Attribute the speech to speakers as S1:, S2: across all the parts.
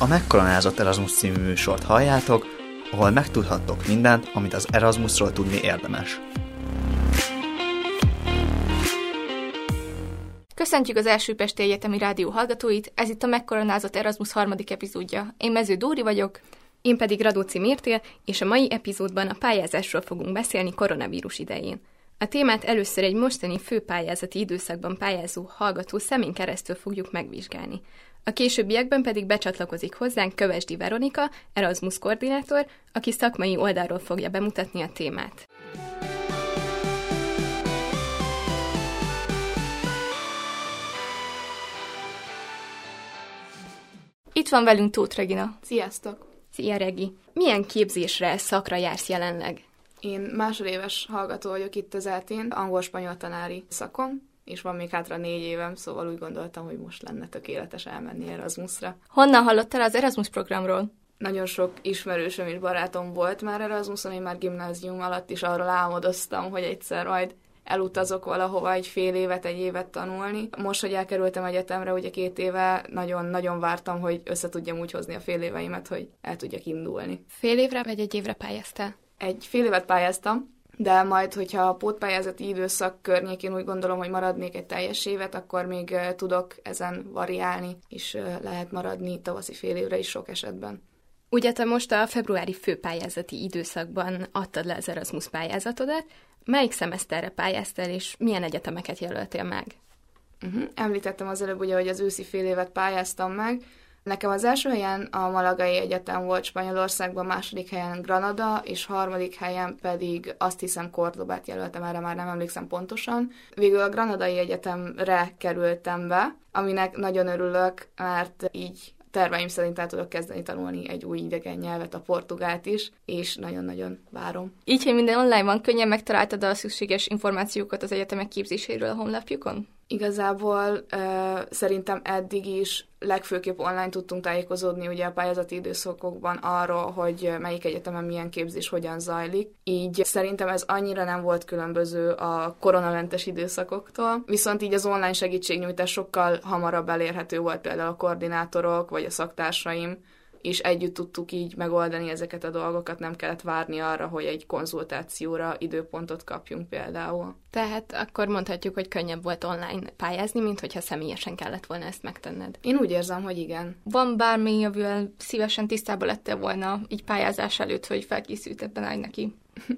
S1: A Megkoronázott Erasmus című műsort halljátok, ahol megtudhattok mindent, amit az Erasmusról tudni érdemes.
S2: Köszöntjük az Első Pesti Egyetemi Rádió hallgatóit, ez itt a Megkoronázott Erasmus harmadik epizódja. Én Mező Dóri vagyok.
S3: Én pedig Radóci Mirtél, és a mai epizódban a pályázásról fogunk beszélni koronavírus idején. A témát először egy mostani főpályázati időszakban pályázó hallgató szemén keresztül fogjuk megvizsgálni. A későbbiekben pedig becsatlakozik hozzánk Kövesdi Veronika, Erasmus koordinátor, aki szakmai oldalról fogja bemutatni a témát.
S2: Itt van velünk Tóth Regina.
S4: Sziasztok!
S3: Szia, Regi! Milyen képzésre, szakra jársz jelenleg?
S4: Én másodéves hallgató vagyok itt az ELTE-n, angol-spanyol tanári szakon, és van még hátra 4 évem, szóval úgy gondoltam, hogy most lenne tökéletes elmenni Erasmusra.
S2: Honnan hallottál az Erasmus programról?
S4: Nagyon sok ismerősöm és barátom volt már Erasmuson, én már gimnázium alatt is arról álmodoztam, hogy egyszer majd elutazok valahova egy fél évet, egy évet tanulni. Most, hogy elkerültem egyetemre, ugye 2 éve, nagyon-nagyon vártam, hogy össze tudjam úgy hozni a fél éveimet, hogy el tudjak indulni.
S3: Fél évre vagy egy évre pályáztál?
S4: Egy fél évet pályáztam, de majd, hogyha a pótpályázati időszak környékén úgy gondolom, hogy maradnék egy teljes évet, akkor még tudok ezen variálni, és lehet maradni tavaszi fél évre is sok esetben.
S3: Ugye te most a februári főpályázati időszakban adtad le az Erasmus pályázatodat. Melyik szemeszterre pályáztál, és milyen egyetemeket jelöltél meg?
S4: Említettem az előbb, ugye, hogy az őszi fél évet pályáztam meg. Nekem az első helyen a Malagai Egyetem volt Spanyolországban, második helyen Granada, és harmadik helyen pedig azt hiszem Cordobát jelöltem, erre már nem emlékszem pontosan. Végül a Granadai Egyetemre kerültem be, aminek nagyon örülök, mert így terveim szerint el tudok kezdeni tanulni egy új idegen nyelvet, a portugált is, és nagyon-nagyon várom.
S2: Így, hogy minden online van, könnyen megtaláltad a szükséges információkat az egyetemek képzéséről a honlapjukon?
S4: Igazából szerintem eddig is legfőképp online tudtunk tájékozódni ugye a pályázati időszakokban arról, hogy melyik egyetemen milyen képzés hogyan zajlik. Így szerintem ez annyira nem volt különböző a koronamentes időszakoktól, viszont így az online segítségnyújtás sokkal hamarabb elérhető volt, például a koordinátorok vagy a szaktársaim, és együtt tudtuk így megoldani ezeket a dolgokat, nem kellett várni arra, hogy egy konzultációra időpontot kapjunk például.
S3: Tehát akkor mondhatjuk, hogy könnyebb volt online pályázni, mint hogyha személyesen kellett volna ezt megtenned.
S4: Én úgy érzem, hogy igen.
S2: Van bármi, amivel szívesen tisztában lettél volna így pályázás előtt, hogy felkészültebben állj neki?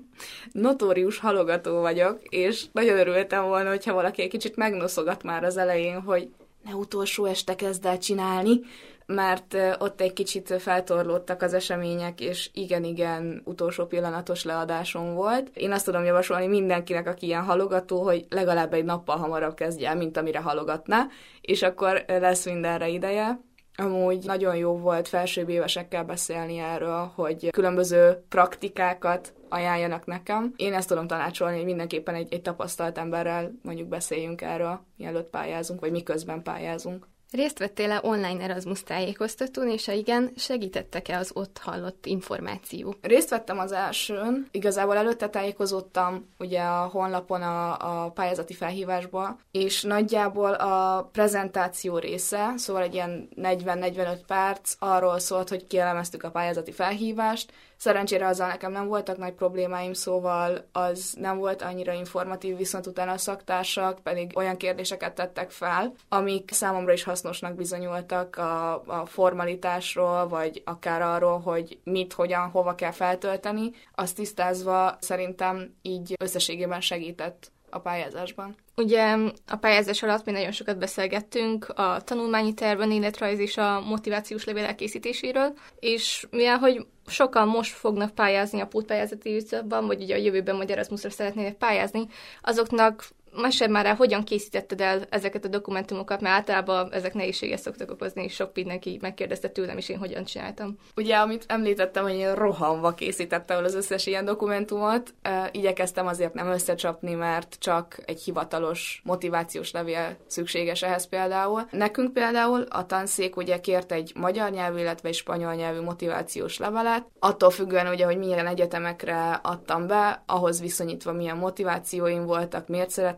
S4: Notórius halogató vagyok, és nagyon örültem volna, hogyha valaki egy kicsit megnoszogat már az elején, hogy ne utolsó este kezd el csinálni, mert ott egy kicsit feltorlódtak az események, és igen, utolsó pillanatos leadásom volt. Én azt tudom javasolni mindenkinek, aki ilyen halogató, hogy legalább egy nappal hamarabb kezdje el, mint amire halogatná, és akkor lesz mindenre ideje. Amúgy nagyon jó volt felsőbb évesekkel beszélni erről, hogy különböző praktikákat ajánljanak nekem. Én ezt tudom tanácsolni, hogy mindenképpen egy tapasztalt emberrel mondjuk beszéljünk erről, mielőtt pályázunk, vagy miközben pályázunk.
S3: Részt vettél-e online Erasmus tájékoztatón, és ha igen, segítettek-e az ott hallott információk?
S4: Részt vettem az elsőn, igazából előtte tájékozódtam ugye a honlapon a pályázati felhívásba, és nagyjából a prezentáció része, szóval egy ilyen 40-45 perc arról szólt, hogy kielemeztük a pályázati felhívást. Szerencsére azzal nekem nem voltak nagy problémáim, szóval az nem volt annyira informatív, viszont utána a szaktársak pedig olyan kérdéseket tettek fel, amik számomra is hasznosnak bizonyultak a formalitásról, vagy akár arról, hogy mit, hogyan, hova kell feltölteni. Azt tisztázva szerintem így összességében segített a pályázásban.
S2: Ugye a pályázás alatt mi nagyon sokat beszélgettünk a tanulmányi terv, önéletrajz és a motivációs levél elkészítéséről, és mivel hogy sokan most fognak pályázni a pótpályázati időszakban, vagy ugye a jövőben majd Erasmusra szeretnének pályázni, azoknak mesélj már el, hogyan készítetted el ezeket a dokumentumokat, mert általában ezek nehézséget szoktak okozni, és sok mindenki megkérdezte tőlem is, én hogyan csináltam.
S4: Ugye, amit említettem, hogy én rohanva készítettem el az összes ilyen dokumentumot, igyekeztem azért nem összecsapni, mert csak egy hivatalos motivációs levél szükséges ehhez például. Nekünk például a tanszék ugye kért egy magyar nyelvű, illetve egy spanyol nyelvű motivációs levelet, attól függően ugye, hogy milyen egyetemekre adtam be, ahhoz viszonyítva milyen motivációim voltak, miért szeretném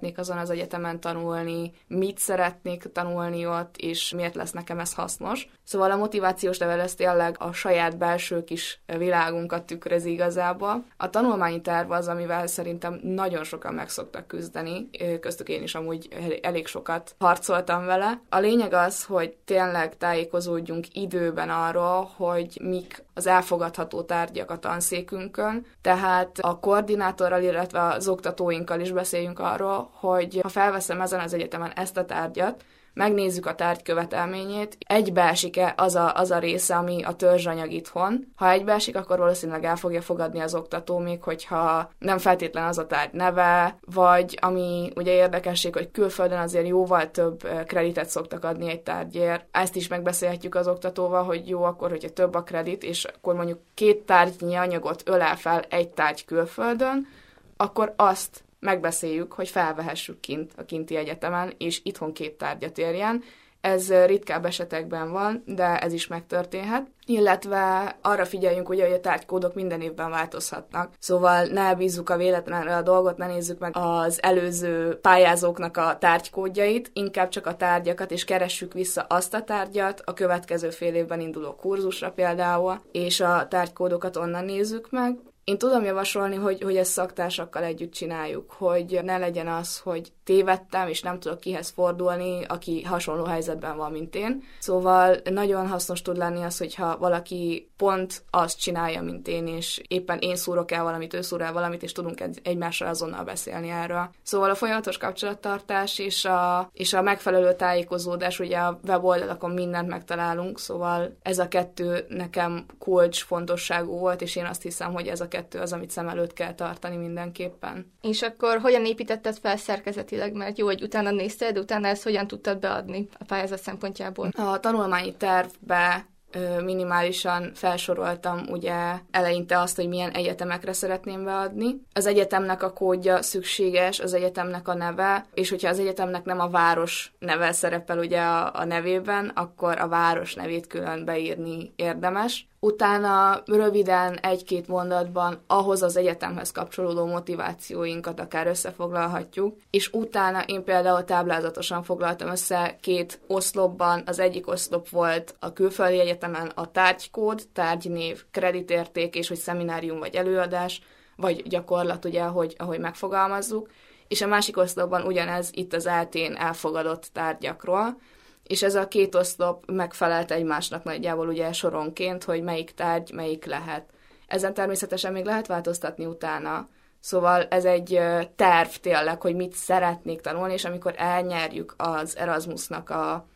S4: szeretnék azon az egyetemen tanulni, mit szeretnék tanulni ott, és miért lesz nekem ez hasznos. Szóval a motivációs levél ez tényleg a saját belső kis világunkat tükrözi igazából. A tanulmányi terv az, amivel szerintem nagyon sokan meg szoktak küzdeni, köztük én is amúgy elég sokat harcoltam vele. A lényeg az, hogy tényleg tájékozódjunk időben arról, hogy mik az elfogadható tárgyak a tanszékünkön, tehát a koordinátorral, illetve az oktatóinkkal is beszéljünk arról, hogy ha felveszem ezen az egyetemen ezt a tárgyat, megnézzük a tárgy követelményét, egybeesik-e az a része, ami a törzsanyag itthon. Ha egybeesik, akkor valószínűleg el fogja fogadni az oktató, még hogyha nem feltétlen az a tárgy neve, vagy ami ugye érdekesség, hogy külföldön azért jóval több kreditet szoktak adni egy tárgyért. Ezt is megbeszélhetjük az oktatóval, hogy jó akkor, hogyha több a kredit, és akkor mondjuk 2 tárgynyi anyagot ölel fel egy tárgy külföldön, akkor azt megbeszéljük, hogy felvehessük kint a kinti egyetemen, és itthon 2 tárgyat érjen. Ez ritkább esetekben van, de ez is megtörténhet. Illetve arra figyeljünk ugye, hogy a tárgykódok minden évben változhatnak. Szóval ne bízzuk a véletlenre a dolgot, ne nézzük meg az előző pályázóknak a tárgykódjait, inkább csak a tárgyakat, és keressük vissza azt a tárgyat a következő fél évben induló kurzusra például, és a tárgykódokat onnan nézzük meg. Én tudom javasolni, hogy ezt szaktársakkal együtt csináljuk, hogy ne legyen az, hogy tévedtem, és nem tudok kihez fordulni, aki hasonló helyzetben van, mint én. Szóval nagyon hasznos tud lenni az, hogyha valaki pont azt csinálja, mint én, és éppen én szúrok el valamit, ő szúr el valamit, és tudunk egymással azonnal beszélni erről. Szóval a folyamatos kapcsolattartás és a megfelelő tájékozódás, ugye a weboldalakon mindent megtalálunk, szóval ez a 2 nekem kulcsfontosságú volt, és én azt hiszem, hogy ez a 2 az, amit szem előtt kell tartani mindenképpen.
S2: És akkor hogyan építetted fel szerkezetileg? Mert jó, hogy utána nézted, de utána ezt hogyan tudtad beadni a pályázat szempontjából?
S4: A tanulmányi tervbe minimálisan felsoroltam ugye eleinte azt, hogy milyen egyetemekre szeretném beadni. Az egyetemnek a kódja szükséges, az egyetemnek a neve, és hogyha az egyetemnek nem a város neve szerepel ugye a nevében, akkor a város nevét külön beírni érdemes. Utána röviden 1-2 mondatban ahhoz az egyetemhez kapcsolódó motivációinkat akár összefoglalhatjuk, és utána én például táblázatosan foglaltam össze 2 oszlopban. Az egyik oszlop volt a külföldi egyetemen a tárgykód, tárgynév, kreditérték, és hogy szeminárium vagy előadás, vagy gyakorlat, ugye, ahogy megfogalmazzuk, és a másik oszlopban ugyanez itt az ELTE-n elfogadott tárgyakról, és ez a 2 oszlop megfelelt egymásnak nagyjából ugye soronként, hogy melyik tárgy, melyik lehet. Ezen természetesen még lehet változtatni utána. Szóval ez egy terv tényleg, hogy mit szeretnék tanulni, és amikor elnyerjük az Erasmusnak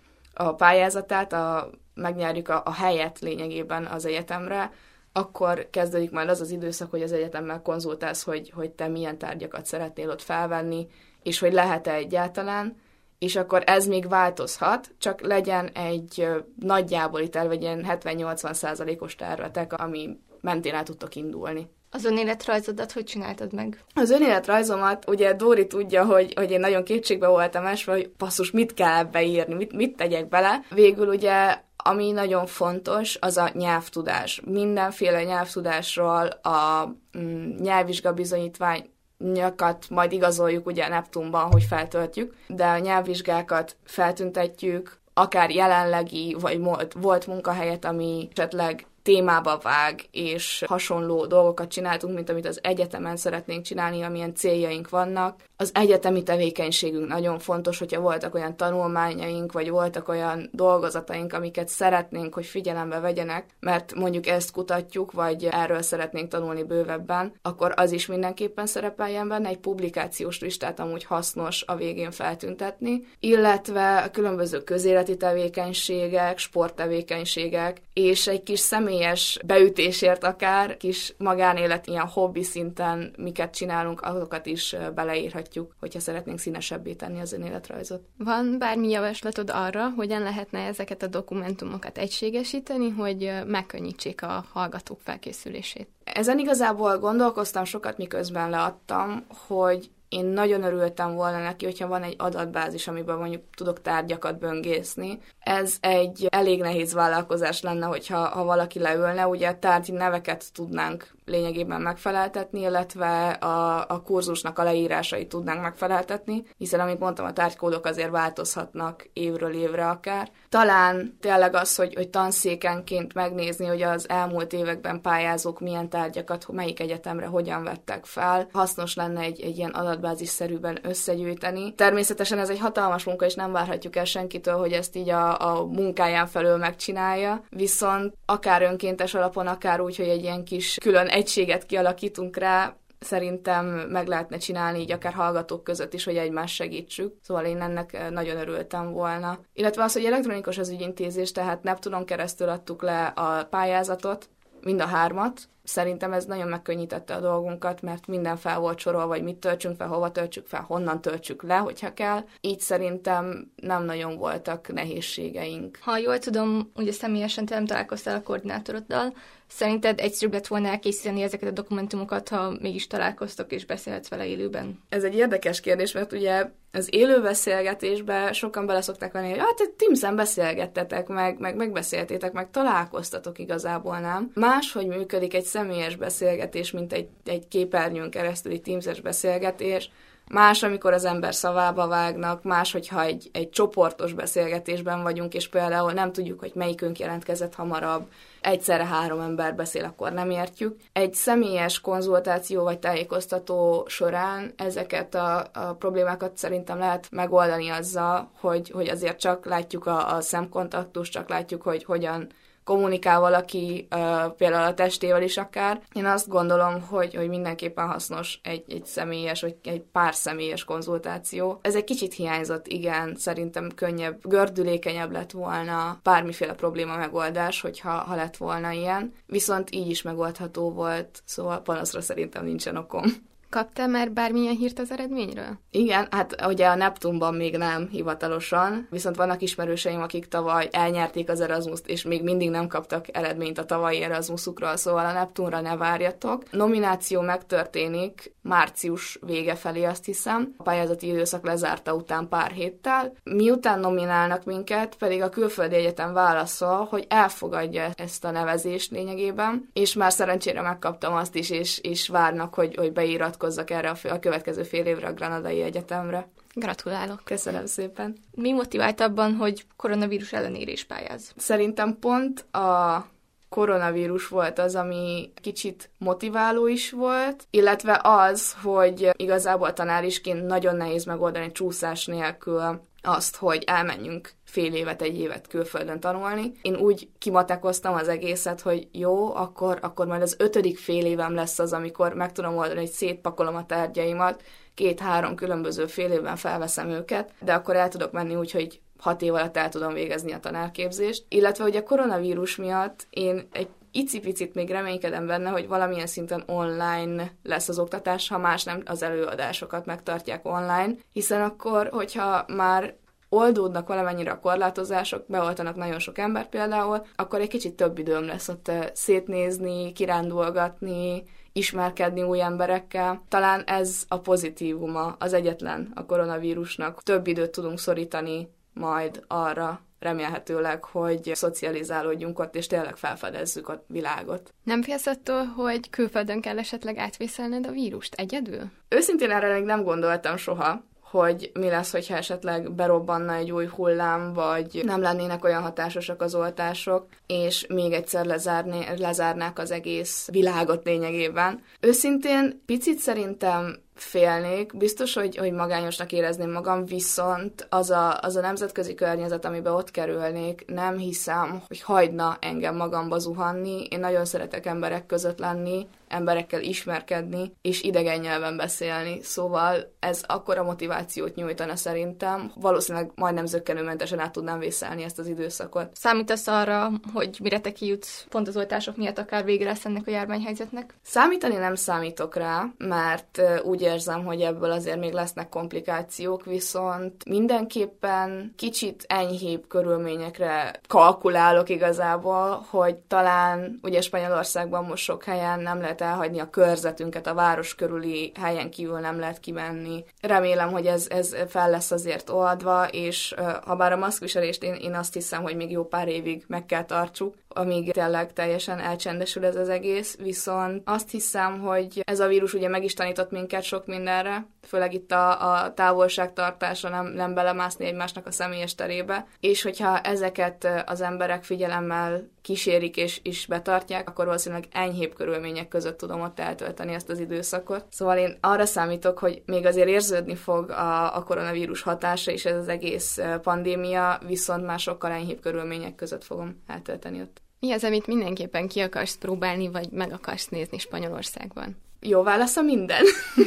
S4: a pályázatát, megnyerjük a helyet lényegében az egyetemre, akkor kezdődik majd az az időszak, hogy az egyetemmel konzultálsz, hogy te milyen tárgyakat szeretnél ott felvenni, és hogy lehet-e egyáltalán, és akkor ez még változhat, csak legyen egy nagyjáboli terv, egy ilyen 70-80%-os tervetek, ami mentén el tudtok indulni.
S2: Az önéletrajzodat hogy csináltad meg?
S4: Az önéletrajzomat, ugye Dóri tudja, hogy én nagyon kétségbe voltam esve, hogy basszus, mit kell ebbe írni, mit tegyek bele. Végül ugye, ami nagyon fontos, az a nyelvtudás. Mindenféle nyelvtudásról a nyelvvizsga bizonyítvány nyakat majd igazoljuk ugye Neptunban, hogy feltöltjük, de a nyelvvizsgákat feltüntetjük, akár jelenlegi, vagy volt munkahelyet, ami esetleg témába vág, és hasonló dolgokat csináltunk, mint amit az egyetemen szeretnénk csinálni, amilyen céljaink vannak. Az egyetemi tevékenységünk nagyon fontos, hogyha voltak olyan tanulmányaink, vagy voltak olyan dolgozataink, amiket szeretnénk, hogy figyelembe vegyenek, mert mondjuk ezt kutatjuk, vagy erről szeretnénk tanulni bővebben, akkor az is mindenképpen szerepeljen benne, egy publikációs listát amúgy hasznos a végén feltüntetni, illetve a különböző közéleti tevékenységek, sporttevékenységek, és egy kis személyes beütésért akár, kis magánélet, ilyen hobbi szinten miket csinálunk, azokat is beleírhatjuk, hogyha szeretnénk színesebbé tenni az önéletrajzot.
S3: Van bármi javaslatod arra, hogyan lehetne ezeket a dokumentumokat egységesíteni, hogy megkönnyítsék a hallgatók felkészülését?
S4: Ezen igazából gondolkoztam sokat, miközben leadtam, hogy én nagyon örültem volna neki, hogyha van egy adatbázis, amiben mondjuk tudok tárgyakat böngészni. Ez egy elég nehéz vállalkozás lenne, hogyha valaki leülne, ugye tárgyi neveket tudnánk lényegében megfeleltetni, illetve a kurzusnak a leírásait tudnánk megfeleltetni, hiszen, amit mondtam, a tárgykódok azért változhatnak évről évre akár. Talán tényleg az, hogy tanszékenként megnézni, hogy az elmúlt években pályázók milyen tárgyakat, melyik egyetemre hogyan vettek fel, hasznos lenne egy ilyen adatbázisszerűben összegyűjteni. Természetesen ez egy hatalmas munka, és nem várhatjuk el senkitől, hogy ezt így a munkáján felül megcsinálja, viszont akár önkéntes alapon, akár úgy, hogy egy ilyen kis külön egységet kialakítunk rá, szerintem meg lehetne csinálni így akár hallgatók között is, hogy egymást segítsük. Szóval én ennek nagyon örültem volna. Illetve az, hogy elektronikus az ügyintézés, tehát Neptunon keresztül adtuk le a pályázatot, mind a 3. Szerintem ez nagyon megkönnyítette a dolgunkat, mert minden fel volt sorolva, hogy mit töltsünk fel, hova töltsük fel, honnan töltsük le, hogyha kell. Így szerintem nem nagyon voltak nehézségeink.
S2: Ha jól tudom, ugye személyesen te nem találkoztál a koordinátoroddal, szerinted egyszerűbb lett volna elkészíteni ezeket a dokumentumokat, ha mégis találkoztok és beszélhetsz vele élőben?
S4: Ez egy érdekes kérdés, mert ugye az élő beszélgetésben sokan bele szokták venni, hogy hát Teams-en beszélgettetek, meg megbeszéltétek, meg találkoztatok, igazából nem. Máshogy működik egy személyes beszélgetés, mint egy képernyőn keresztüli Teams-es beszélgetés. Más, amikor az ember szavába vágnak, más, hogyha egy csoportos beszélgetésben vagyunk, és például nem tudjuk, hogy melyikünk jelentkezett hamarabb, egyszerre 3 ember beszél, akkor nem értjük. Egy személyes konzultáció vagy tájékoztató során ezeket a problémákat szerintem lehet megoldani azzal, hogy azért csak látjuk a szemkontaktust, csak látjuk, hogy hogyan kommunikál valaki, például a testével is akár. Én azt gondolom, hogy mindenképpen hasznos egy személyes, vagy egy pár személyes konzultáció. Ez egy kicsit hiányzott, igen, szerintem könnyebb, gördülékenyebb lett volna bármiféle probléma megoldás, hogyha lett volna ilyen. Viszont így is megoldható volt, szóval panaszra szerintem nincsen okom.
S3: Kaptál már bármilyen hírt az eredményről?
S4: Igen, hát ugye a Neptunban még nem hivatalosan, viszont vannak ismerőseim, akik tavaly elnyerték az Erasmust, és még mindig nem kaptak eredményt a tavalyi Erasmusukról, szóval a Neptunra ne várjatok. Nomináció megtörténik március vége felé, azt hiszem. A pályázati időszak lezárta után pár héttel. Miután nominálnak minket, pedig a külföldi egyetem válaszol, hogy elfogadja ezt a nevezést lényegében, és már szerencsére megkaptam azt is, és várnak, hogy beiratkozzak erre a következő fél évre a Granadai Egyetemre.
S3: Gratulálok!
S4: Köszönöm szépen!
S2: Mi motivált abban, hogy koronavírus ellenére is pályáz?
S4: Szerintem pont a koronavírus volt az, ami kicsit motiváló is volt, illetve az, hogy igazából tanárisként nagyon nehéz megoldani csúszás nélkül azt, hogy elmenjünk fél évet, egy évet külföldön tanulni. Én úgy kimatekoztam az egészet, hogy jó, akkor majd az 5. fél évem lesz az, amikor meg tudom oldani, hogy szétpakolom a tárgyaimat, 2-3 különböző fél évben felveszem őket, de akkor el tudok menni úgy, hogy 6 év alatt el tudom végezni a tanárképzést. Illetve ugye a koronavírus miatt én egy icipicit még reménykedem benne, hogy valamilyen szinten online lesz az oktatás, ha más nem, az előadásokat megtartják online, hiszen akkor, hogyha már oldódnak valamennyire a korlátozások, beoltanak nagyon sok ember például, akkor egy kicsit több időm lesz ott szétnézni, kirándulgatni, ismerkedni új emberekkel. Talán ez a pozitívuma, az egyetlen a koronavírusnak. Több időt tudunk szorítani majd arra, remélhetőleg, hogy szocializálódjunk ott, és tényleg felfedezzük a világot.
S3: Nem félsz attól, hogy külföldön kell esetleg átvészelned a vírust egyedül?
S4: Őszintén erre még nem gondoltam soha, hogy mi lesz, hogyha esetleg berobbanna egy új hullám, vagy nem lennének olyan hatásosak az oltások, és még egyszer lezárnák az egész világot lényegében. Őszintén picit szerintem félnék, biztos, hogy magányosnak érezném magam, viszont az a nemzetközi környezet, amiben ott kerülnék, nem hiszem, hogy hagyna engem magamba zuhanni. Én nagyon szeretek emberek között lenni, emberekkel ismerkedni, és idegen nyelven beszélni. Szóval ez akkora motivációt nyújtana szerintem. Valószínűleg majdnem zökkenőmentesen át tudnám vészelni ezt az időszakot.
S2: Számítasz arra, hogy mire te kijutsz pont az oltások miatt akár vége lesz ennek a járványhelyzetnek?
S4: Számítani nem számítok rá, mert úgy érzem, hogy ebből azért még lesznek komplikációk, viszont mindenképpen kicsit enyhébb körülményekre kalkulálok igazából, hogy talán ugye Spanyolországban most sok helyen nem lehet elhagyni a körzetünket, a város körüli helyen kívül nem lehet kimenni. Remélem, hogy ez fel lesz azért oldva, és ha bár a maszkviselést én azt hiszem, hogy még jó pár évig meg kell tartsuk, amíg tényleg teljesen elcsendesül ez az egész, viszont azt hiszem, hogy ez a vírus ugye meg is tanított minket sok mindenre, főleg itt a távolságtartásra, nem belemászni egymásnak a személyes terébe, és hogyha ezeket az emberek figyelemmel kísérik és betartják, akkor valószínűleg enyhébb körülmények között tudom ott eltölteni ezt az időszakot. Szóval én arra számítok, hogy még azért érződni fog a koronavírus hatása és ez az egész pandémia, viszont már sokkal enyhébb körülmények között fogom eltölteni ott.
S3: Mi az, amit mindenképpen ki akarsz próbálni, vagy meg akarsz nézni Spanyolországban?
S4: Jó válasz a minden.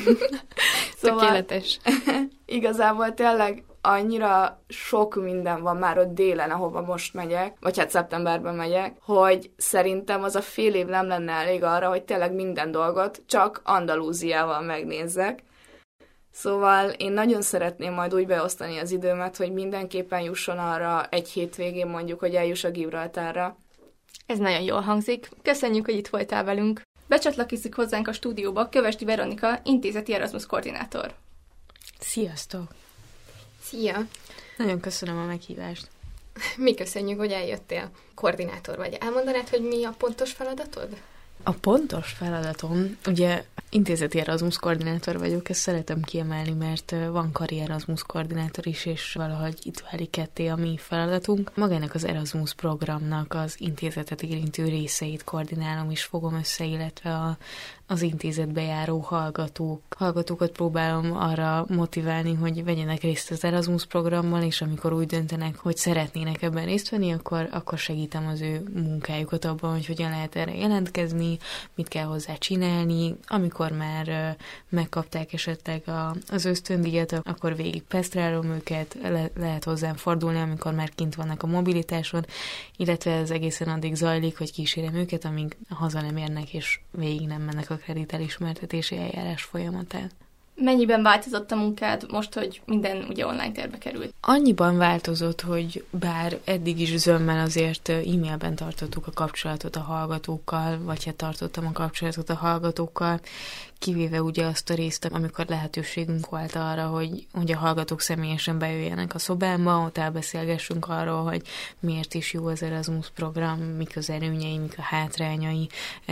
S3: Tökéletes.
S4: Igazából tényleg annyira sok minden van már ott délen, ahova most megyek, vagy hát szeptemberben megyek, hogy szerintem az a fél év nem lenne elég arra, hogy tényleg minden dolgot csak Andalúziával megnézzek. Szóval én nagyon szeretném majd úgy beosztani az időmet, hogy mindenképpen jusson arra egy hétvégén mondjuk, hogy eljuss a Gibraltárra.
S2: Ez nagyon jól hangzik. Köszönjük, hogy itt voltál velünk. Becsatlakozik hozzánk a stúdióba Kövesdi Veronika, intézeti Erasmus koordinátor.
S5: Sziasztok!
S3: Szia!
S5: Nagyon köszönöm a meghívást.
S3: Mi köszönjük, hogy eljöttél. Koordinátor vagy. Elmondanád, hogy mi a pontos feladatod?
S5: A pontos feladatom, ugye intézeti Erasmus koordinátor vagyok, ezt szeretem kiemelni, mert van kari Erasmus koordinátor is, és valahogy itt válik ketté a mi feladatunk. Magának az Erasmus programnak az intézetet érintő részeit koordinálom és fogom össze, illetve az intézetbe járó hallgatókat próbálom arra motiválni, hogy vegyenek részt az Erasmus programmal, és amikor úgy döntenek, hogy szeretnének ebben részt venni, akkor segítem az ő munkájukat abban, hogy hogyan lehet erre jelentkezni, mit kell hozzá csinálni. Amikor már megkapták esetleg az ösztöndíjat, akkor végig pesztrálom őket, lehet hozzám fordulni, amikor már kint vannak a mobilitáson, illetve ez egészen addig zajlik, hogy kísérem őket, amíg haza nem érnek, és végig nem mennek a kreditelismertetési eljárás folyamatán.
S2: Mennyiben változott a munkád most, hogy minden ugye online térbe került?
S5: Annyiban változott, hogy bár eddig is zömmel azért e-mailben tartottuk a kapcsolatot a hallgatókkal, vagy hát tartottam a kapcsolatot a hallgatókkal, kivéve ugye azt a részt, amikor lehetőségünk volt arra, hogy a hallgatók személyesen bejöjjenek a szobámba, ott elbeszélgessünk arról, hogy miért is jó az Erasmus program, mik az előnyei, mik a hátrányai.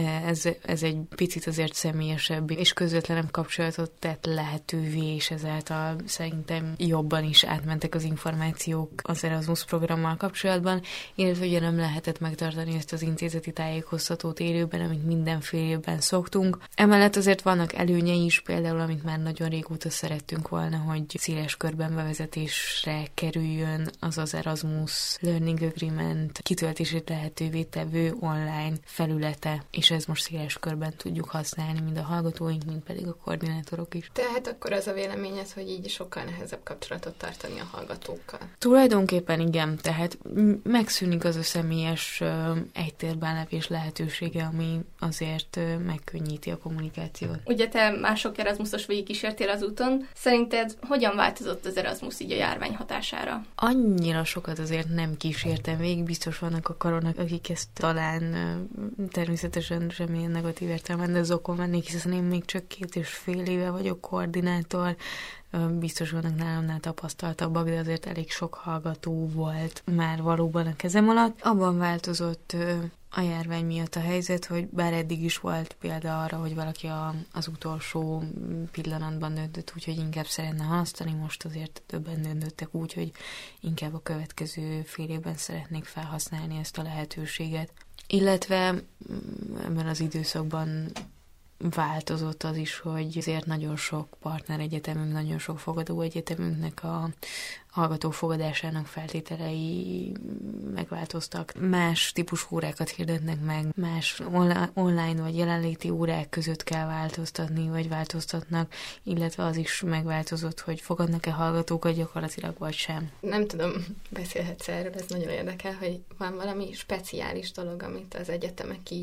S5: Ez egy picit azért személyesebb és közvetlenebb kapcsolatot tett lehetővé, és ezáltal szerintem jobban is átmentek az információk az Erasmus programmal kapcsolatban, illetve ugye nem lehetett megtartani ezt az intézeti tájékoztatót élőben, amit mindenfélében szoktunk. Emellett azért vannak előnyei is, például, amit már nagyon régóta szerettünk volna, hogy széles körben bevezetésre kerüljön az Erasmus Learning Agreement kitöltését lehetővé tevő online felülete, és ez most széles körben tudjuk használni, mind a hallgatóink, mind pedig a koordinátorok is.
S3: Tehát akkor az a véleményed, hogy így sokkal nehezebb kapcsolatot tartani a hallgatókkal?
S5: Tulajdonképpen igen, tehát megszűnik az a személyes egytérben levés lehetősége, ami azért megkönnyíti a kommunikációt.
S2: Ugye te már sok Erasmusos végigkísértél az úton. Szerinted hogyan változott az Erasmus így a járvány hatására?
S5: Annyira sokat azért nem kísértem végig, biztos vannak a karonák, akik ezt talán természetesen semmilyen negatív értelemben, de zokon vennék, hiszen én még csak 2,5 éve vagyok koordinátor, biztos vannak nálamnál tapasztaltabbak, de azért elég sok hallgató volt már valóban a kezem alatt. Abban változott a járvány miatt a helyzet, hogy bár eddig is volt példa arra, hogy valaki az utolsó pillanatban döntött úgy, hogy inkább szeretne halasztani, most azért többen döntöttek úgy, hogy inkább a következő fél évben szeretnék felhasználni ezt a lehetőséget. Illetve ebben az időszakban változott az is, hogy azért nagyon sok partneregyetemünk, nagyon sok fogadóegyetemünknek a hallgató fogadásának feltételei megváltoztak. Más típusú órákat hirdetnek meg, más online vagy jelenléti órák között kell változtatni, vagy változtatnak, illetve az is megváltozott, hogy fogadnak-e hallgatókat gyakorlatilag, vagy sem.
S3: Nem tudom, beszélhetsz erről, ez nagyon érdekel, hogy van valami speciális dolog, amit az egyetemek így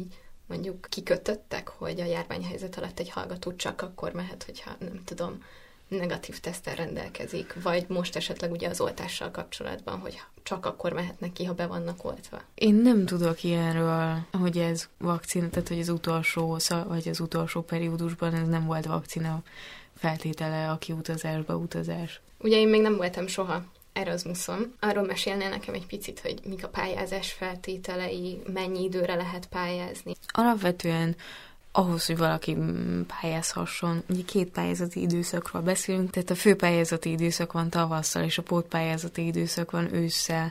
S3: mondjuk kikötöttek, hogy a járványhelyzet alatt egy hallgató csak akkor mehet, hogyha nem tudom, negatív teszttel rendelkezik, vagy most esetleg ugye az oltással kapcsolatban, hogy csak akkor mehetnek ki, ha be vannak oltva.
S5: Én nem tudok ilyenről, hogy ez vakcina, tehát hogy az utolsó periódusban ez nem volt vakcina feltétele a kiutazásba utazás.
S3: Ugye én még nem voltam soha Erasmuson. Arról mesélnél nekem egy picit, hogy mik a pályázás feltételei, mennyi időre lehet pályázni?
S5: Alapvetően ahhoz, hogy valaki pályázhasson, ugye 2 pályázati időszakról beszélünk, tehát a fő pályázati időszak van tavasszal, és a pótpályázati időszak van ősszel.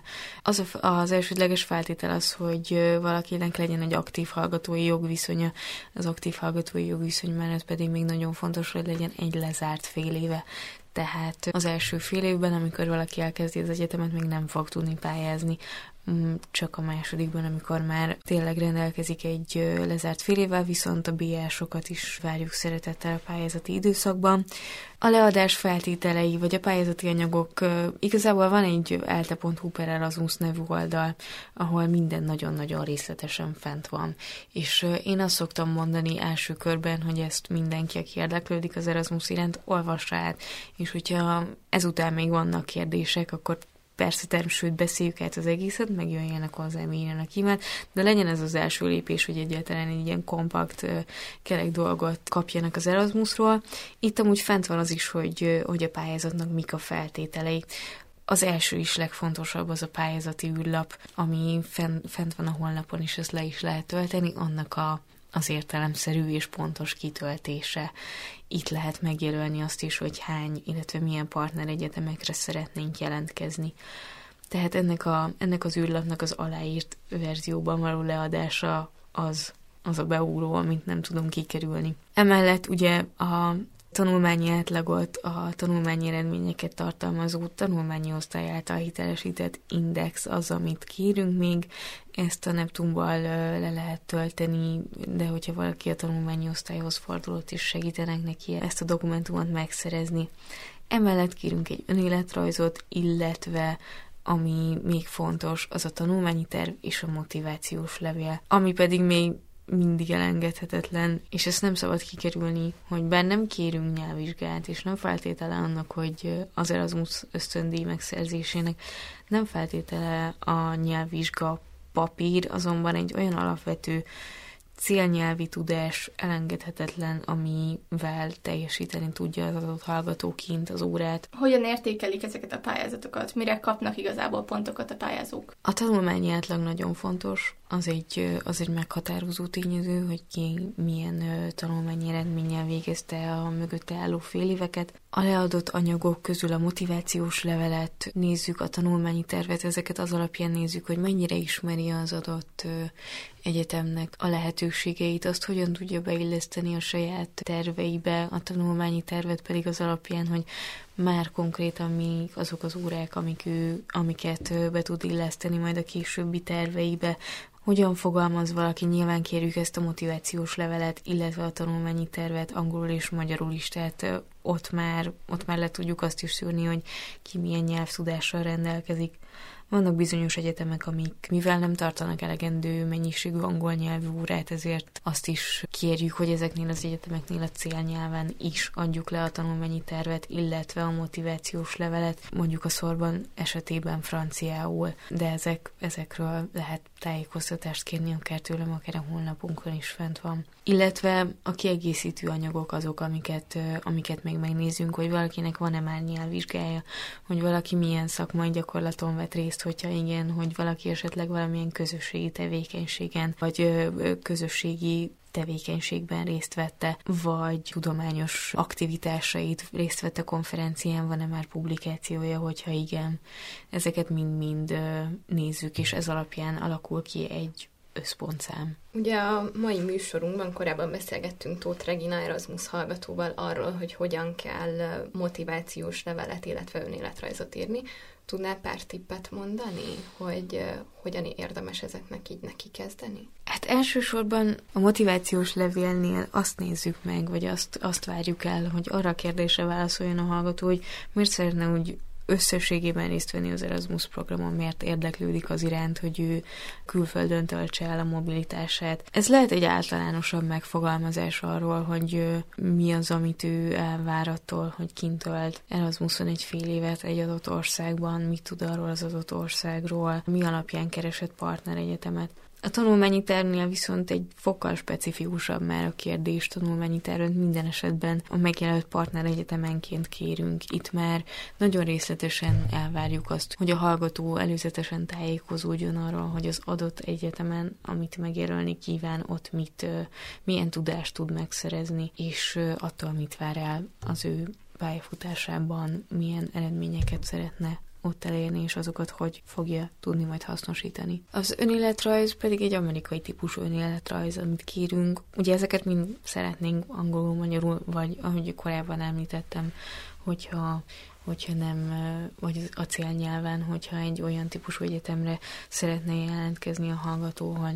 S5: Az elsődleges feltétel az, hogy valakinek legyen egy aktív hallgatói jogviszonya, az aktív hallgatói jogviszony mellett pedig még nagyon fontos, hogy legyen egy lezárt fél éve. Tehát az első fél évben, amikor valaki elkezdi az egyetemet, még nem fog tudni pályázni, csak a másodikban, amikor már tényleg rendelkezik egy lezárt fél évvel, viszont a BA-sokat is várjuk szeretettel a pályázati időszakban. A leadás feltételei, vagy a pályázati anyagok, igazából van egy elte.hu per Erasmus nevű oldal, ahol minden nagyon-nagyon részletesen fent van. És én azt szoktam mondani első körben, hogy ezt mindenki, aki érdeklődik az Erasmus iránt, olvassa át, és hogyha ezután még vannak kérdések, akkor persze természetesen beszéljük át az egészet, meg jöjjenek hozzám, írjanak e-mailt, de legyen ez az első lépés, hogy egyáltalán egy ilyen kompakt, kerek dolgot kapjanak az Erasmusról. Itt amúgy fent van az is, hogy a pályázatnak mik a feltételei. Az első is legfontosabb az a pályázati űrlap, ami fent van a honlapon, és ezt le is lehet tölteni, annak az értelemszerű és pontos kitöltése. Itt lehet megjelölni azt is, hogy hány, illetve milyen partneregyetemekre szeretnénk jelentkezni. Tehát ennek az űrlapnak az aláírt verzióban való leadása az a beugró, amit nem tudunk kikerülni. Emellett ugye a tanulmányi átlagot, a tanulmányi eredményeket tartalmazó tanulmányi osztály által hitelesített index az, amit kérünk még. Ezt a Neptunból le lehet tölteni, de hogyha valaki a tanulmányi osztályhoz fordulott, és segítenek neki ezt a dokumentumot megszerezni. Emellett kérünk egy önéletrajzot, illetve ami még fontos, az a tanulmányi terv és a motivációs levél, ami pedig még mindig elengedhetetlen, és ezt nem szabad kikerülni, hogy bár nem kérünk nyelvvizsgát, és nem feltétele annak, hogy az Erasmus ösztöndíj megszerzésének nem feltétele a nyelvvizsga papír, azonban egy olyan alapvető célnyelvi tudás elengedhetetlen, amivel teljesíteni tudja az adott hallgató kint az órát.
S2: Hogyan értékelik ezeket a pályázatokat? Mire kapnak igazából pontokat a pályázók?
S5: A tanulmányi átlag nagyon fontos. Az egy meghatározó tényező, hogy ki milyen tanulmányi eredménnyel végezte a mögötte álló fél éveket. A leadott anyagok közül a motivációs levelet nézzük, a tanulmányi tervet, ezeket az alapján nézzük, hogy mennyire ismeri az adott egyetemnek a lehetőségeit, azt hogyan tudja beilleszteni a saját terveibe, a tanulmányi tervet pedig az alapján, hogy már konkrétan még azok az órák, amiket be tud illeszteni majd a későbbi terveibe, hogyan fogalmaz valaki, nyilván kérjük ezt a motivációs levelet, illetve a tanulmányi tervet angolul és magyarul is, tehát ott már le tudjuk azt is szűrni, hogy ki milyen nyelvtudással rendelkezik. Vannak bizonyos egyetemek, amik mivel nem tartanak elegendő mennyiségű angol nyelvű órát, ezért azt is kérjük, hogy ezeknél az egyetemeknél a célnyelven is adjuk le a tanulmányi tervet, illetve a motivációs levelet, mondjuk a Sorbonne esetében franciául, de ezekről lehet tájékoztatást kérni akár tőlem, akár a honlapunkon is fent van. Illetve a kiegészítő anyagok azok, amiket még megnézzünk, hogy valakinek van-e már nyelvvizsgája, hogy valaki milyen szakmai gyakorlaton vett részt, hogyha igen, hogy valaki esetleg valamilyen közösségi tevékenységen, vagy közösségi tevékenységben részt vette, vagy tudományos aktivitásait részt vette konferencián, van-e már publikációja, hogyha igen. Ezeket mind-mind nézzük, és ez alapján alakul ki egy összpontszám.
S3: Ugye a mai műsorunkban korábban beszélgettünk Tóth Regina Erasmus hallgatóval arról, hogy hogyan kell motivációs levelet, illetve önéletrajzot írni. Tudnál pár tippet mondani, hogy hogyan érdemes ezeknek így neki kezdeni?
S5: Hát elsősorban a motivációs levélnél azt nézzük meg, vagy azt várjuk el, hogy arra a kérdésre válaszoljon a hallgató, hogy miért szeretne úgy összességében részt venni az Erasmus programon, miért érdeklődik az iránt, hogy ő külföldön töltse el a mobilitását. Ez lehet egy általánosabb megfogalmazás arról, hogy mi az, amit ő elvár attól, hogy kint tölt Erasmuson egy fél évet egy adott országban, mit tud arról az adott országról, mi alapján keresett partneregyetemet. A tanulmányi tervnél viszont egy fokkal specifikusabb már a kérdés. Tanulmányi tervet minden esetben a megjelölt partneregyetemenként kérünk. Itt már nagyon részletesen elvárjuk azt, hogy a hallgató előzetesen tájékozódjon arról, hogy az adott egyetemen, amit megjelölni kíván, ott milyen tudást tud megszerezni, és attól mit vár el az ő pályafutásában, milyen eredményeket szeretne ott elérni, és azokat hogy fogja tudni majd hasznosítani. Az önéletrajz pedig egy amerikai típusú önéletrajz, amit kérünk. Ugye ezeket mind szeretnénk angolul, magyarul, vagy ahogy korábban említettem, hogyha nem, vagy a célnyelven, hogyha egy olyan típusú egyetemre szeretne jelentkezni a hallgató, ahol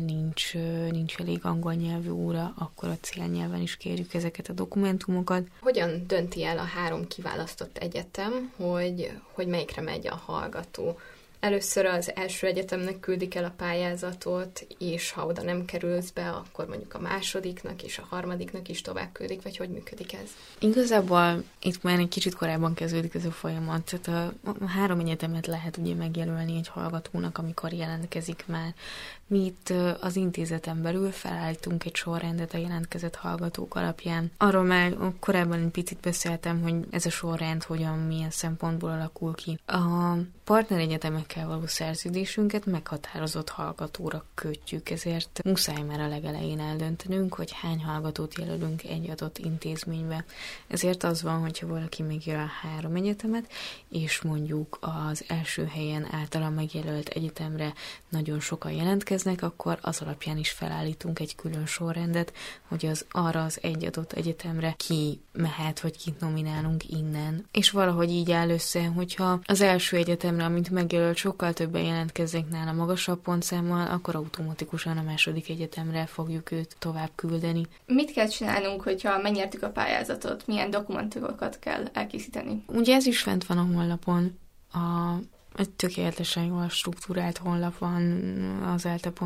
S5: nincs elég angol nyelvű óra, akkor a célnyelven is kérjük ezeket a dokumentumokat.
S3: Hogyan dönti el a 3 kiválasztott egyetem, hogy melyikre megy a hallgató? Először az első egyetemnek küldik el a pályázatot, és ha oda nem kerülsz be, akkor mondjuk a másodiknak és a harmadiknak is tovább küldik, vagy hogy működik ez?
S5: Igazából itt már egy kicsit korábban kezdődik ez a folyamat. Tehát a 3 egyetemet lehet ugye megjelölni egy hallgatónak, amikor jelentkezik már. Mi itt az intézeten belül felállítunk egy sorrendet a jelentkezett hallgatók alapján. Arról már korábban egy picit beszéltem, hogy ez a sorrend milyen szempontból alakul ki. A partneregyetemekkel való szerződésünket meghatározott hallgatóra kötjük, ezért muszáj már a legelején eldöntenünk, hogy hány hallgatót jelölünk egy adott intézménybe. Ezért az van, hogyha valaki megjelöl 3 egyetemet, és mondjuk az első helyen általán megjelölt egyetemre nagyon sokan jelentkeznek, akkor az alapján is felállítunk egy külön sorrendet, hogy arra az egy adott egyetemre ki mehet, vagy kit nominálunk innen. És valahogy így áll össze, hogyha az első egyetemre, amit megjelölt, sokkal többen jelentkeznek nála magasabb pontszámmal, akkor automatikusan a második egyetemre fogjuk őt tovább küldeni.
S2: Mit kell csinálnunk, hogyha megnyertük a pályázatot? Milyen dokumentumokat kell elkészíteni?
S5: Ugye ez is fent van a honlapon. Egy tökéletesen jól struktúrált honlap van az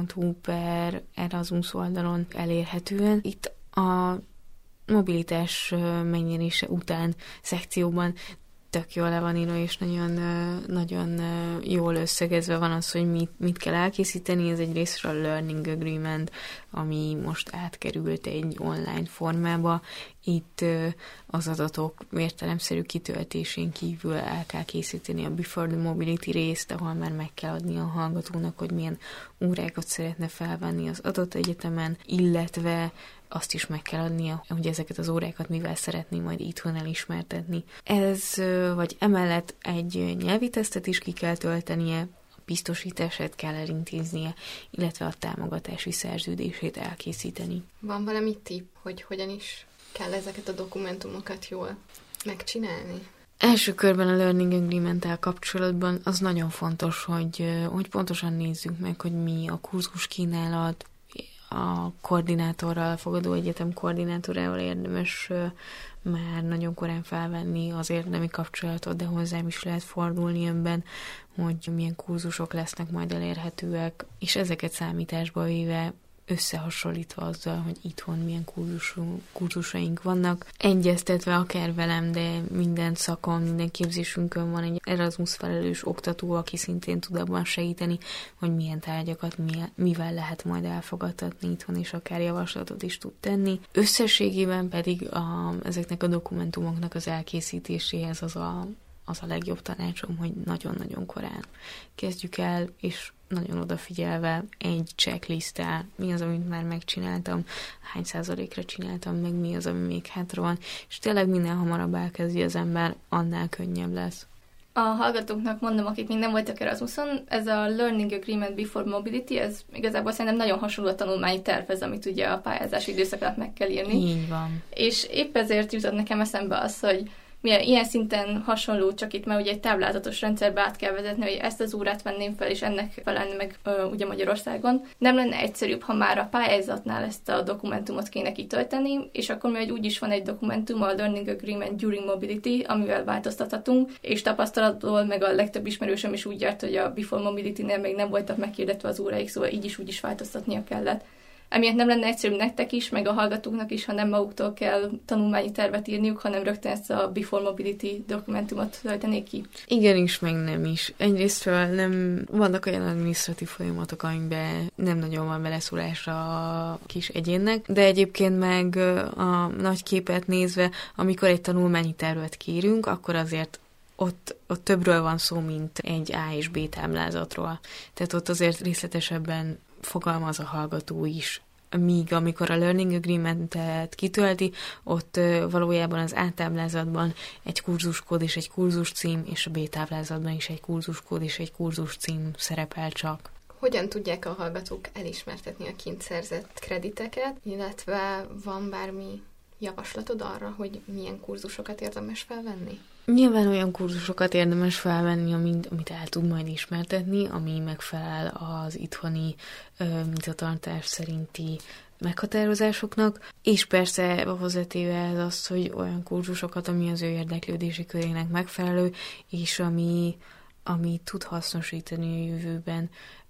S5: elte.hu/Erasmus oldalon elérhetően. Itt a mobilitás megnyerése után szekcióban tök jól le van írva, és nagyon jól összegezve van az, hogy mit kell elkészíteni. Ez egyrészt a Learning Agreement, ami most átkerült egy online formába. Itt az adatok értelemszerű kitöltésén kívül el kell készíteni a Before the Mobility részt, ahol már meg kell adni a hallgatónak, hogy milyen órákat szeretne felvenni az adott egyetemen, illetve azt is meg kell adnia, hogy ezeket az órákat mivel szeretné majd itthon elismertetni. Vagy emellett egy nyelvi tesztet is ki kell töltenie, a biztosítását kell elintéznie, illetve a támogatási szerződését elkészíteni.
S3: Van valami tipp, hogy hogyan is kell ezeket a dokumentumokat jól megcsinálni?
S5: Első körben a Learning Agreement-tel kapcsolatban az nagyon fontos, hogy pontosan nézzük meg, hogy mi a kurzuskínálat, a koordinátorral, a fogadó egyetem koordinátorával érdemes már nagyon korán felvenni az érdemi kapcsolatot, de hozzám is lehet fordulni önben, hogy milyen kurzusok lesznek majd elérhetőek, és ezeket számításba véve összehasonlítva azzal, hogy itthon milyen kurzusaink vannak, egyeztetve akár velem, de minden szakon, minden képzésünkön van egy Erasmus felelős oktató, aki szintén tud abban segíteni, hogy milyen tárgyakat mivel lehet majd elfogadtatni itthon, és akár javaslatot is tud tenni. Összességében pedig ezeknek a dokumentumoknak az elkészítéséhez az a legjobb tanácsom, hogy nagyon-nagyon korán kezdjük el, és nagyon odafigyelve egy checklisttel, mi az, amit már megcsináltam, hány százalékra csináltam, meg mi az, ami még hátra van, és tényleg minél hamarabb elkezdi az ember, annál könnyebb lesz.
S2: A hallgatóknak mondom, akik még nem voltak Erasmuson, ez a Learning Agreement Before Mobility, ez igazából szerintem nagyon hasonló a tanulmányi tervhez, amit ugye a pályázási időszak alatt meg kell írni.
S5: Így van.
S2: És épp ezért jutott nekem eszembe az, hogy Milyen ilyen szinten hasonló, csak itt már ugye egy táblázatos rendszerbe át kell vezetni, hogy ezt az órát venném fel, és ennek felelni meg ugye Magyarországon. Nem lenne egyszerűbb, ha már a pályázatnál ezt a dokumentumot kéne kitölteni, és akkor majd úgyis van egy dokumentum, a Learning Agreement During Mobility, amivel változtathatunk, és tapasztalatból meg a legtöbb ismerősöm is úgy járt, hogy a Before Mobility-nél még nem voltak meghirdetve az óráik, szóval így is úgy is változtatnia kellett. Emiatt nem lenne egyszerűbb nektek is, meg a hallgatóknak is, ha nem maguktól kell tanulmányi tervet írniuk, hanem rögtön ezt a Before Mobility dokumentumot töltenék ki.
S5: Igen is, meg nem is. Egyrésztről nem vannak olyan adminisztratív folyamatok, amikben nem nagyon van beleszólása a kis egyénnek, de egyébként meg a nagy képet nézve, amikor egy tanulmányi tervet kérünk, akkor azért ott többről van szó, mint egy A és B táblázatról. Tehát ott azért részletesebben fogalmaz a hallgató is. Míg amikor a Learning Agreement-et kitölti, ott valójában az A táblázatban egy kurzuskód és egy kurzuscím, és a B táblázatban is egy kurzuskód és egy kurzuscím szerepel csak.
S3: Hogyan tudják a hallgatók elismertetni a kint szerzett krediteket, illetve van bármi javaslatod arra, hogy milyen kurzusokat érdemes felvenni?
S5: Nyilván olyan kurzusokat érdemes felvenni, amit el tud majd ismertetni, ami megfelel az itthoni mintatartás szerinti meghatározásoknak, és persze hozzátéve ez azt, hogy olyan kurzusokat, ami az ő érdeklődési körének megfelelő, és ami tud hasznosítani a jövőben.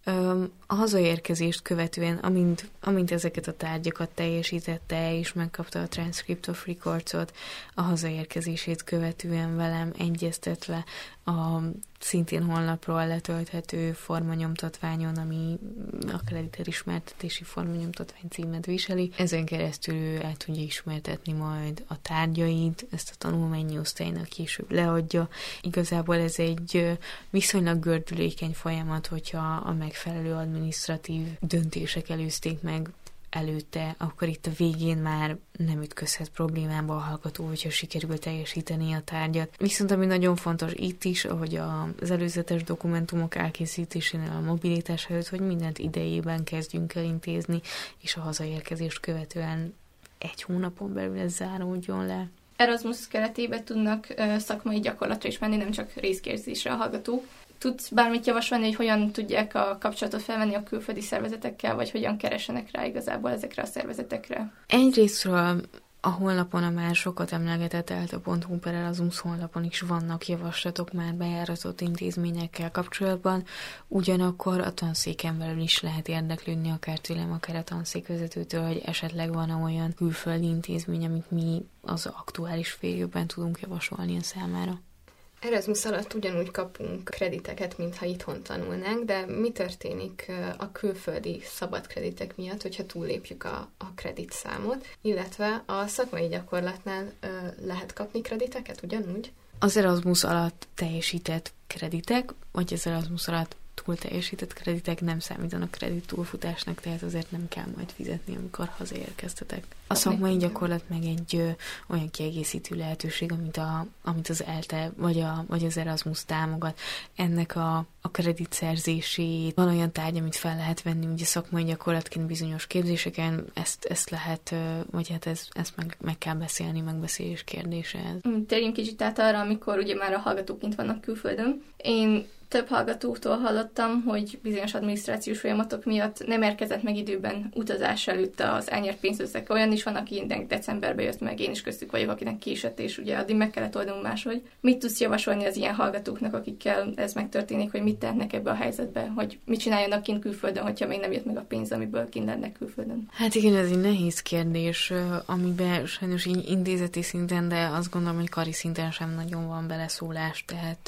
S5: A hazaérkezést követően, amint ezeket a tárgyakat teljesítette, és megkapta a Transcript of Records-ot, a hazaérkezését követően velem egyeztetve a szintén honlapról letölthető formanyomtatványon, ami a kreditelismertetési formanyomtatvány címet viseli. Ezen keresztül ő el tudja ismertetni majd a tárgyait, ezt a tanulmányi osztálynak később leadja. Igazából ez egy viszonylag gördülékeny folyamat, hogyha a megfelelő adminisztratív döntések előzték meg előtte, akkor itt a végén már nem ütközhet problémába a hallgató, hogyha sikerül teljesíteni a tárgyat. Viszont ami nagyon fontos itt is, ahogy az előzetes dokumentumok elkészítésénél a mobilitás előtt, hogy mindent idejében kezdjünk el intézni, és a hazaérkezést követően 1 hónapon belül ez záródjon le.
S2: Erasmus keretében tudnak szakmai gyakorlatra is menni, nem csak részképzésre a hallgatók. Tudsz bármit javasolni, hogy hogyan tudják a kapcsolatot felvenni a külföldi szervezetekkel, vagy hogyan keresenek rá igazából ezekre a szervezetekre?
S5: Egyrésztről a honlapon a már sokat emlegetett elta.hu per Erasmus honlapon is vannak javaslatok már bejáratott intézményekkel kapcsolatban, ugyanakkor a tanszéken belül is lehet érdeklődni akár tőlem, akár a tanszékvezetőtől, hogy esetleg van olyan külföldi intézmény, amit mi az aktuális férjében tudunk javasolni a számára.
S3: Erasmus alatt ugyanúgy kapunk krediteket, mintha itthon tanulnánk, de mi történik a külföldi szabad kreditek miatt, hogyha túllépjük a kreditszámot, illetve a szakmai gyakorlatnál lehet kapni krediteket ugyanúgy?
S5: Az Erasmus alatt teljesített kreditek, vagy az Erasmus alatt túl teljesített kreditek nem számítanak kredit túlfutásnak, tehát azért nem kell majd fizetni, amikor hazaérkeztetek. A szakmai gyakorlat meg egy olyan kiegészítő lehetőség, amit az ELTE vagy az Erasmus támogat. Ennek a kreditszerzését van olyan tárgy, amit fel lehet venni, ugye szakmai gyakorlatként bizonyos képzéseken, ezt lehet, vagy hát ezt meg kell beszélni, megbeszélés kérdése ez.
S2: Térjünk kicsit át arra, amikor ugye már a hallgatók kint vannak külföldön. Én több hallgatóktól hallottam, hogy bizonyos adminisztrációs folyamatok miatt nem érkezett meg időben utazás előtt az elnyert pénzösszeg. Olyan is van, aki decemberben jött meg, én is köztük vagyok, akinek késett, és ugye addig meg kellett oldanunk máshogy. Mit tudsz javasolni az ilyen hallgatóknak, akikkel ez megtörténik, hogy mit tehetnek ebbe a helyzetbe, hogy mit csináljanak kint külföldön, hogyha még nem jött meg a pénz, amiből kint lennek külföldön?
S5: Hát igen, ez egy nehéz kérdés, amiben sajnos így intézeti szinten, de azt gondolom, hogy kari szinten sem nagyon van beleszólás, tehát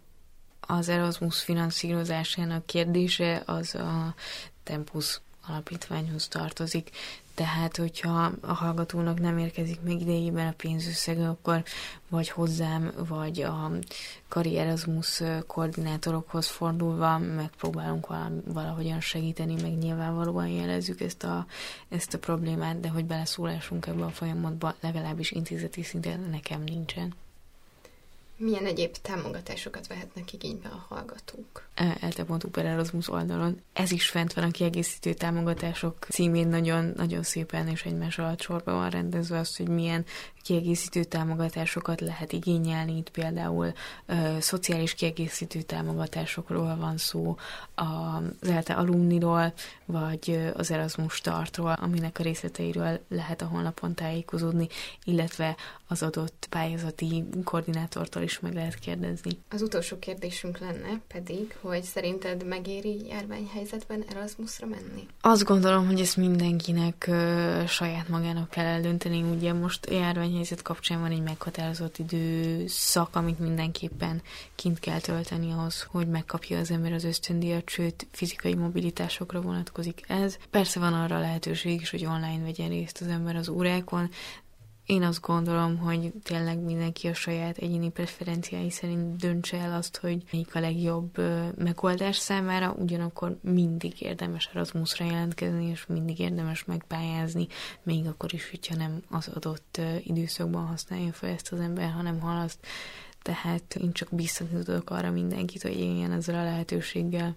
S5: az Erasmus finanszírozásának kérdése az a Tempus alapítványhoz tartozik. Tehát, hogyha a hallgatónak nem érkezik meg idejében a pénzösszeg, akkor vagy hozzám, vagy a kari Erasmus koordinátorokhoz fordulva megpróbálunk valahogyan segíteni, meg nyilvánvalóan jelezzük ezt a problémát, de hogy beleszólásunk ebbe a folyamatba, legalábbis intézeti szinten nekem nincsen.
S3: Milyen egyéb támogatásokat vehetnek igénybe a hallgatók?
S5: elte.hu/Erasmus oldalon. Ez is fent van a kiegészítő támogatások címén, nagyon szépen és egymás alatt sorba van rendezve azt, hogy milyen kiegészítő támogatásokat lehet igényelni. Itt például szociális kiegészítő támogatásokról van szó, az ELTE alumniról, vagy az Erasmus Startról, aminek a részleteiről lehet a honlapon tájékozódni, illetve az adott pályázati koordinátortól is meg lehet kérdezni.
S3: Az utolsó kérdésünk lenne pedig, hogy szerinted megéri járványhelyzetben Erasmusra menni?
S5: Azt gondolom, hogy ezt mindenkinek saját magának kell eldönteni. Ugye most a járványhelyzet kapcsán van egy meghatározott időszak, amit mindenképpen kint kell tölteni ahhoz, hogy megkapja az ember az ösztöndíjat, sőt, fizikai mobilitásokra vonatkozik ez. Persze van arra lehetőség is, hogy online vegyen részt az ember az órákon. Én azt gondolom, hogy tényleg mindenki a saját egyéni preferenciái szerint döntse el azt, hogy melyik a legjobb megoldás számára, ugyanakkor mindig érdemes Erasmusra jelentkezni, és mindig érdemes megpályázni, még akkor is, hogyha nem az adott időszakban használja fel ezt az ember, hanem halaszt. Tehát én csak biztatni tudok arra mindenkit, hogy éljen ezzel a lehetőséggel.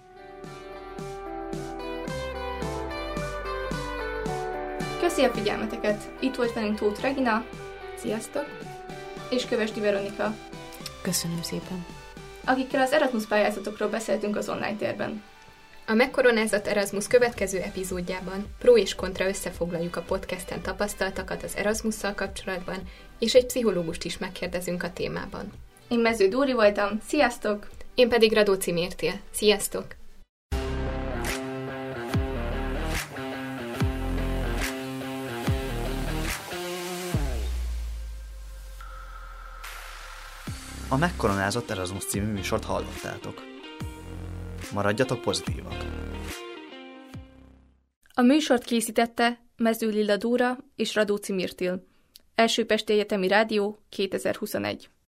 S2: Köszi a figyelmeteket! Itt volt velünk Tóth Regina.
S4: Sziasztok!
S2: És Kövesdi Veronika.
S5: Köszönöm szépen!
S2: Akikkel az Erasmus pályázatokról beszéltünk az online térben.
S3: A Megkoronázott Erasmus következő epizódjában pro és kontra összefoglaljuk a podcasten tapasztaltakat az Erasmusszal kapcsolatban, és egy pszichológust is megkérdezünk a témában.
S2: Én Mező Dóri voltam. Sziasztok!
S3: Én pedig Radóci Mértél. Sziasztok!
S1: A Megkoronázott Erasmus című műsort hallottátok. Maradjatok pozitívak!
S2: A műsort készítette Mező Lilla Dóra és Radóci Mirtil. Első Pesti Egyetemi Rádió 2021.